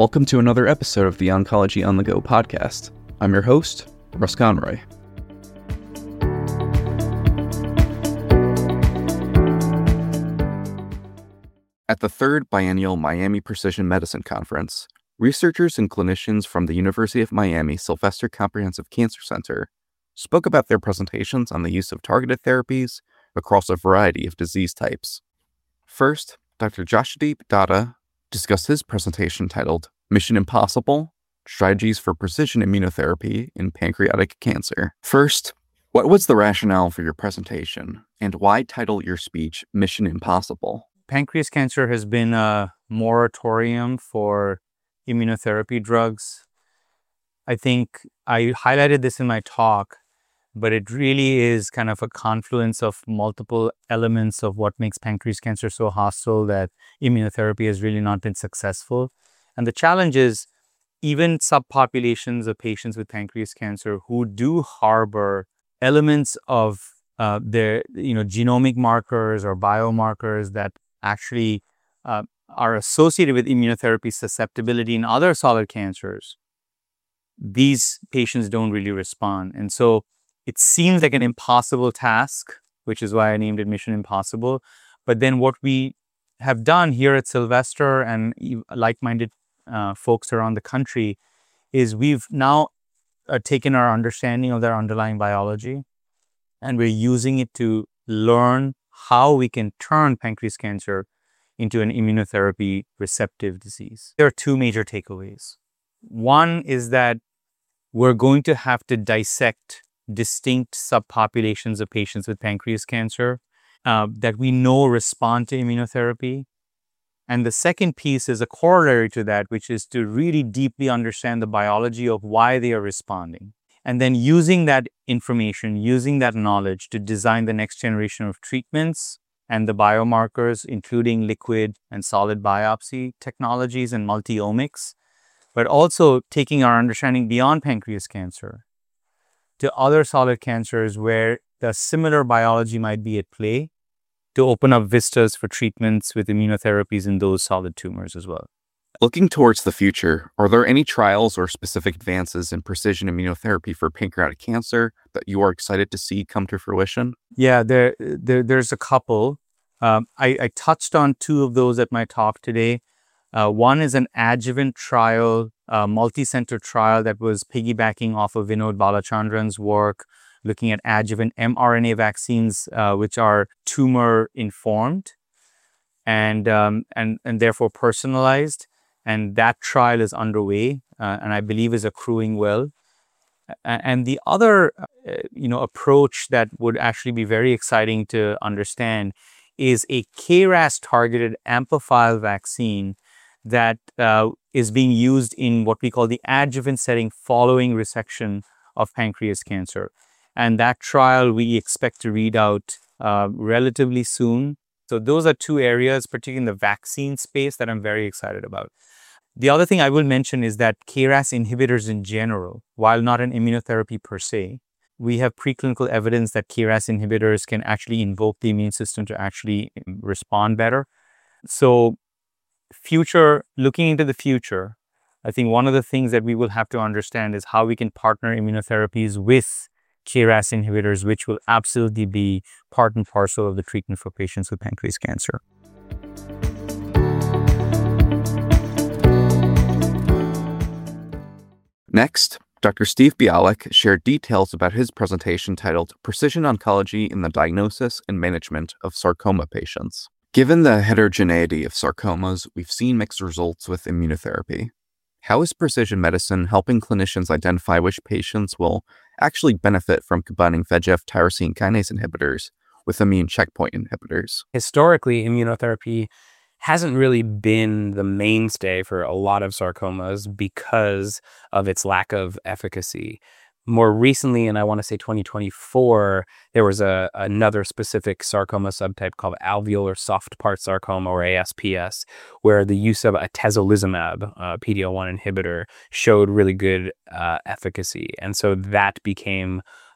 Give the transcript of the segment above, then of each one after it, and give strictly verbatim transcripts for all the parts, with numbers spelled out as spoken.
Welcome to another episode of the Oncology on the Go podcast. I'm your host, Russ Conroy. At the third biennial Miami Precision Medicine Conference, researchers and clinicians from the University of Miami Sylvester Comprehensive Cancer Center spoke about their presentations on the use of targeted therapies across a variety of disease types. First, Doctor Jashadeep Datta discussed his presentation titled Mission Impossible: Strategies for Precision Immunotherapy in Pancreatic Cancer. First, what was the rationale for your presentation, and why title your speech Mission Impossible? Pancreas cancer has been a moratorium for immunotherapy drugs. I think I highlighted this in my talk, but it really is kind of a confluence of multiple elements of what makes pancreas cancer so hostile that immunotherapy has really not been successful. And the challenge is even subpopulations of patients with pancreas cancer who do harbor elements of uh, their you know, genomic markers or biomarkers that actually uh, are associated with immunotherapy susceptibility in other solid cancers, these patients don't really respond. And so it seems like an impossible task, which is why I named it Mission Impossible. But then what we have done here at Sylvester and like-minded uh, folks around the country is we've now uh, taken our understanding of their underlying biology and we're using it to learn how we can turn pancreas cancer into an immunotherapy receptive disease. There are two major takeaways. One is that we're going to have to dissect distinct subpopulations of patients with pancreas cancer uh, that we know respond to immunotherapy. And the second piece is a corollary to that, which is to really deeply understand the biology of why they are responding. And then using that information, using that knowledge to design the next generation of treatments and the biomarkers, including liquid and solid biopsy technologies and multi-omics, but also taking our understanding beyond pancreas cancer to other solid cancers where the similar biology might be at play to open up vistas for treatments with immunotherapies in those solid tumors as well. Looking towards the future, are there any trials or specific advances in precision immunotherapy for pancreatic cancer that you are excited to see come to fruition? Yeah, there, there there's a couple. Um, I, I touched on two of those at my talk today. Uh, one is an adjuvant trial, a multi-center trial that was piggybacking off of Vinod Balachandran's work, looking at adjuvant mRNA vaccines, uh, which are tumor-informed and, um, and, and therefore personalized. And that trial is underway uh, and I believe is accruing well. And the other uh, you know, approach that would actually be very exciting to understand is a K R A S-targeted amphiphile vaccine that uh, is being used in what we call the adjuvant setting following resection of pancreas cancer. And that trial we expect to read out uh, relatively soon. So those are two areas, particularly in the vaccine space, that I'm very excited about. The other thing I will mention is that K R A S inhibitors in general, while not an immunotherapy per se, we have preclinical evidence that K R A S inhibitors can actually invoke the immune system to actually respond better. So future, looking into the future, I think one of the things that we will have to understand is how we can partner immunotherapies with K R A S inhibitors, which will absolutely be part and parcel of the treatment for patients with pancreas cancer. Next, Doctor Steve Bialek shared details about his presentation titled Precision Oncology in the Diagnosis and Management of Sarcoma Patients. Given the heterogeneity of sarcomas, we've seen mixed results with immunotherapy. How is precision medicine helping clinicians identify which patients will actually benefit from combining V E G F tyrosine kinase inhibitors with immune checkpoint inhibitors? Historically, immunotherapy hasn't really been the mainstay for a lot of sarcomas because of its lack of efficacy. More recently, and I want to say twenty twenty-four, there was a, another specific sarcoma subtype called alveolar soft part sarcoma, or A S P S, where the use of atezolizumab, a P D L one inhibitor, showed really good uh, efficacy. And so that became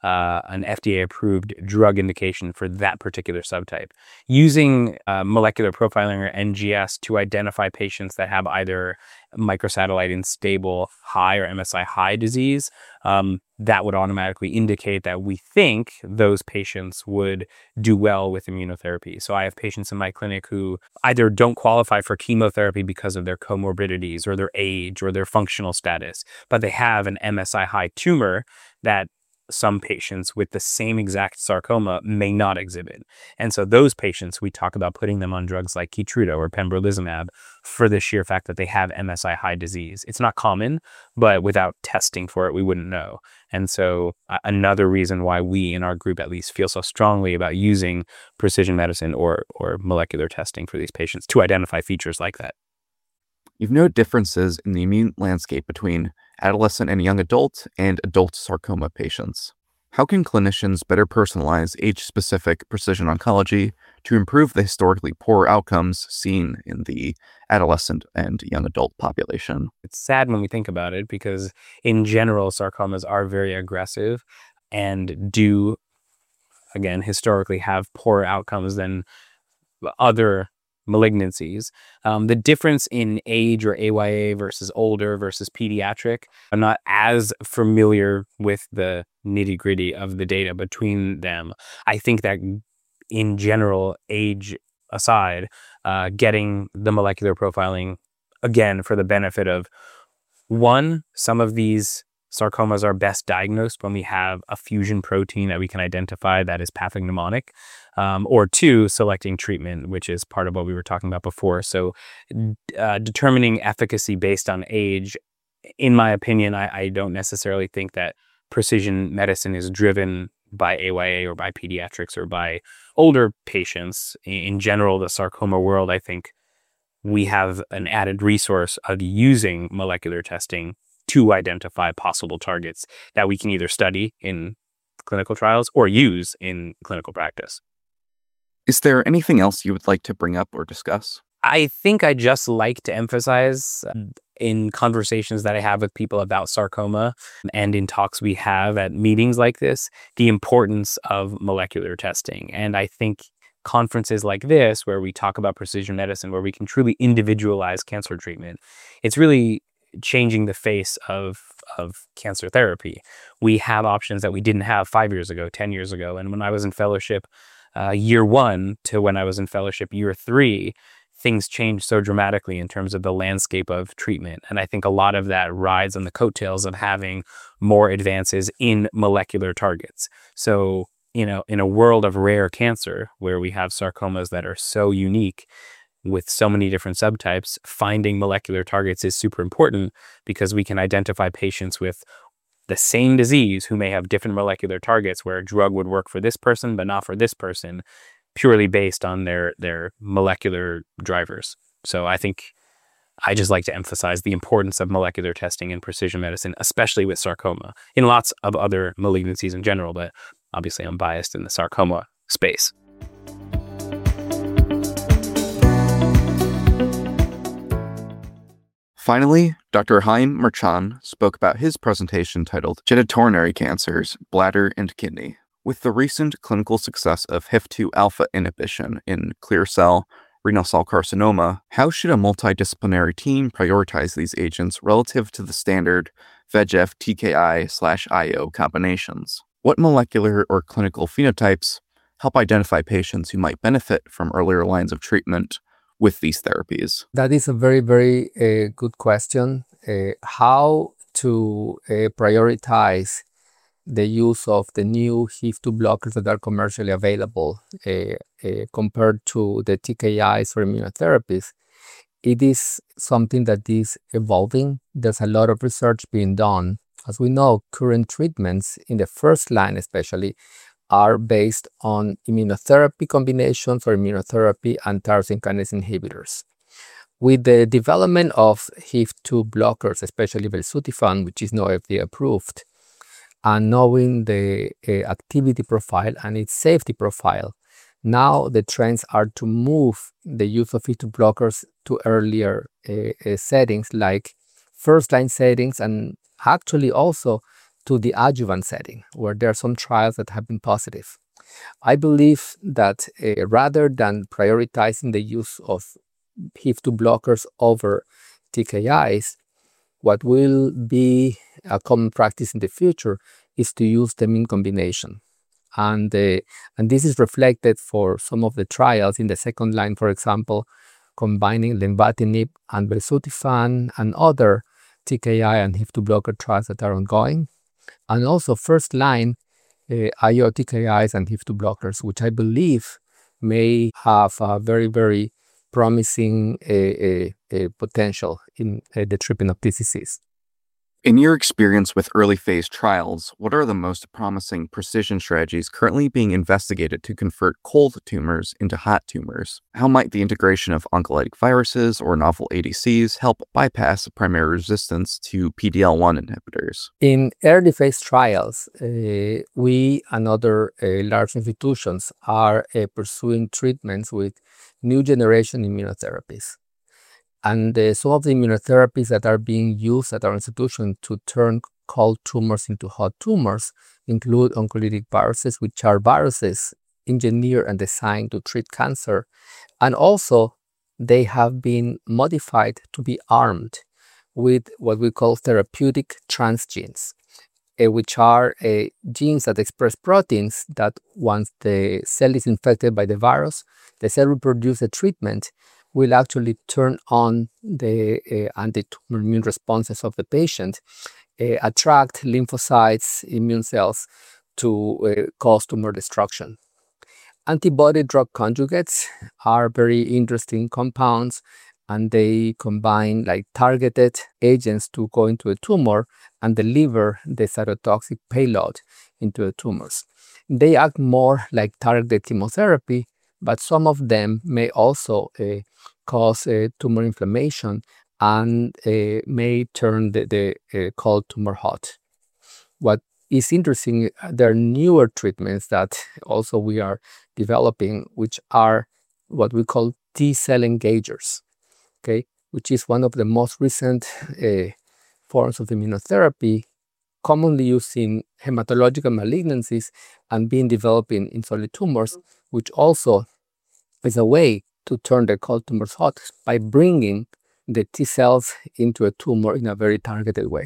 uh, an F D A-approved drug indication for that particular subtype. Using uh, molecular profiling or N G S to identify patients that have either microsatellite unstable high or M S I high disease, um, that would automatically indicate that we think those patients would do well with immunotherapy. So I have patients in my clinic who either don't qualify for chemotherapy because of their comorbidities or their age or their functional status, but they have an M S I high tumor that some patients with the same exact sarcoma may not exhibit. And so those patients, we talk about putting them on drugs like Keytruda or pembrolizumab for the sheer fact that they have M S I high disease. It's not common, but without testing for it, we wouldn't know. And so uh, another reason why we in our group at least feel so strongly about using precision medicine or, or molecular testing for these patients to identify features like that. You've noted differences in the immune landscape between adolescent and young adult and adult sarcoma patients. How can clinicians better personalize age-specific precision oncology to improve the historically poor outcomes seen in the adolescent and young adult population? It's sad when we think about it because in general, sarcomas are very aggressive and do, again, historically have poorer outcomes than other malignancies. Um, the difference in age or A Y A versus older versus pediatric, I'm not as familiar with the nitty gritty of the data between them. I think that in general, age aside, uh, getting the molecular profiling, again, for the benefit of one, some of these sarcomas are best diagnosed when we have a fusion protein that we can identify that is pathognomonic, um, or two, selecting treatment, which is part of what we were talking about before. So uh, determining efficacy based on age, in my opinion, I, I don't necessarily think that precision medicine is driven by A Y A or by pediatrics or by older patients. In general, the sarcoma world, I think we have an added resource of using molecular testing to identify possible targets that we can either study in clinical trials or use in clinical practice. Is there anything else you would like to bring up or discuss? I think I just like to emphasize in conversations that I have with people about sarcoma and in talks we have at meetings like this, the importance of molecular testing. And I think conferences like this, where we talk about precision medicine, where we can truly individualize cancer treatment, it's really changing the face of of cancer therapy. We have options that we didn't have five years ago, ten years ago. And when I was in fellowship uh, year one to when I was in fellowship year three, things changed so dramatically in terms of the landscape of treatment. And I think a lot of that rides on the coattails of having more advances in molecular targets. So, you know, in a world of rare cancer where we have sarcomas that are so unique, with so many different subtypes, finding molecular targets is super important because we can identify patients with the same disease who may have different molecular targets where a drug would work for this person but not for this person, purely based on their, their molecular drivers. So I think I just like to emphasize the importance of molecular testing in precision medicine, especially with sarcoma, in lots of other malignancies in general, but obviously I'm biased in the sarcoma space. Finally, Doctor Haim Merchan spoke about his presentation titled Genitourinary Cancers, Bladder and Kidney. With the recent clinical success of H I F two alpha inhibition in clear cell renal cell carcinoma, how should a multidisciplinary team prioritize these agents relative to the standard V E G F T K I slash I O combinations? What molecular or clinical phenotypes help identify patients who might benefit from earlier lines of treatment with these therapies? That is a very, very uh, good question. Uh, how to uh, prioritize the use of the new H I F two blockers that are commercially available uh, uh, compared to the T K Is for immunotherapies. It is something that is evolving. There's a lot of research being done. As we know, current treatments in the first line especially are based on immunotherapy combinations or immunotherapy and tyrosine kinase inhibitors. With the development of H I F two blockers, especially belzutifan, which is now F D A approved, and knowing the uh, activity profile and its safety profile, now the trends are to move the use of H I F two blockers to earlier uh, uh, settings like first-line settings, and actually also to the adjuvant setting, where there are some trials that have been positive. I believe that uh, rather than prioritizing the use of H I F two blockers over T K Is, what will be a common practice in the future is to use them in combination. And, uh, and this is reflected for some of the trials in the second line, for example, combining lenvatinib and belzutifan and other T K I and H I F two blocker trials that are ongoing. And also first line uh, I O T K Is and H I F two blockers, which I believe may have a very, very promising uh, uh, uh, potential in uh, the treatment of this disease. In your experience with early phase trials, what are the most promising precision strategies currently being investigated to convert cold tumors into hot tumors? How might the integration of oncolytic viruses or novel A D Cs help bypass primary resistance to P D L one inhibitors? In early phase trials, uh, we and other uh, large institutions are uh, pursuing treatments with new generation immunotherapies. And uh, some of the immunotherapies that are being used at our institution to turn cold tumors into hot tumors include oncolytic viruses, which are viruses engineered and designed to treat cancer. And also, they have been modified to be armed with what we call therapeutic transgenes, uh, which are uh, genes that express proteins that once the cell is infected by the virus, the cell will produce a treatment will actually turn on the uh, anti-tumor immune responses of the patient, uh, attract lymphocytes, immune cells to uh, cause tumor destruction. Antibody drug conjugates are very interesting compounds, and they combine like targeted agents to go into a tumor and deliver the cytotoxic payload into the tumors. They act more like targeted chemotherapy, but some of them may also uh, cause uh, tumor inflammation and uh, may turn the, the uh, cold tumor hot. What is interesting, there are newer treatments that also we are developing, which are what we call T-cell engagers, okay, which is one of the most recent uh, forms of immunotherapy commonly used in hematological malignancies and being developed in, in solid tumors, which also is a way to turn the cold tumors hot by bringing the T cells into a tumor in a very targeted way.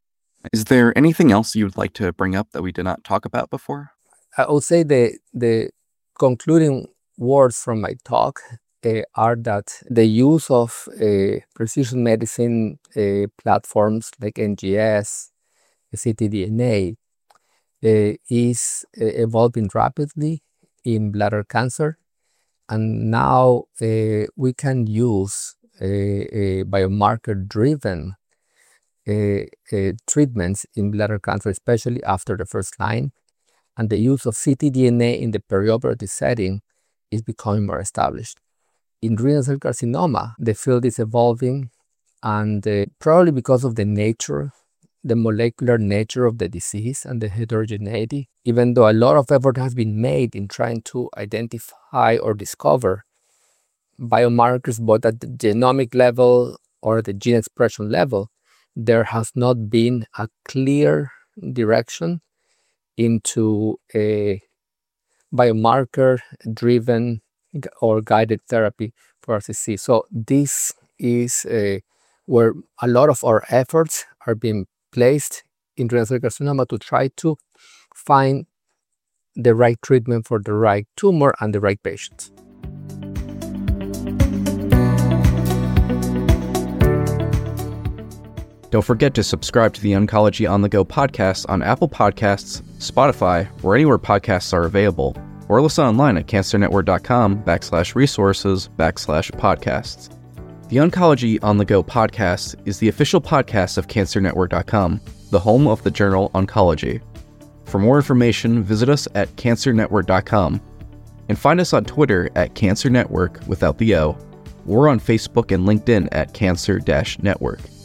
Is there anything else you'd like to bring up that we did not talk about before? I would say the, the concluding words from my talk uh, are that the use of uh, precision medicine uh, platforms like N G S, ctDNA, uh, is uh, evolving rapidly in bladder cancer. And now uh, we can use uh, uh, biomarker-driven uh, uh, treatments in bladder cancer, especially after the first line. And the use of ctDNA in the perioperative setting is becoming more established. In renal cell carcinoma, the field is evolving, and uh, probably because of the nature, the molecular nature of the disease and the heterogeneity, even though a lot of effort has been made in trying to identify or discover biomarkers both at the genomic level or the gene expression level, there has not been a clear direction into a biomarker-driven or guided therapy for R C C. So this is uh, where a lot of our efforts are being placed in renal cell carcinoma to try to find the right treatment for the right tumor and the right patients. Don't forget to subscribe to the Oncology on the Go podcast on Apple Podcasts, Spotify, or anywhere podcasts are available, or listen online at cancernetwork.com backslash resources backslash podcasts. The Oncology on the Go podcast is the official podcast of cancer network dot com, the home of the journal Oncology. For more information, visit us at cancer network dot com and find us on Twitter at Cancer Network without the O, or on Facebook and LinkedIn at Cancer Network.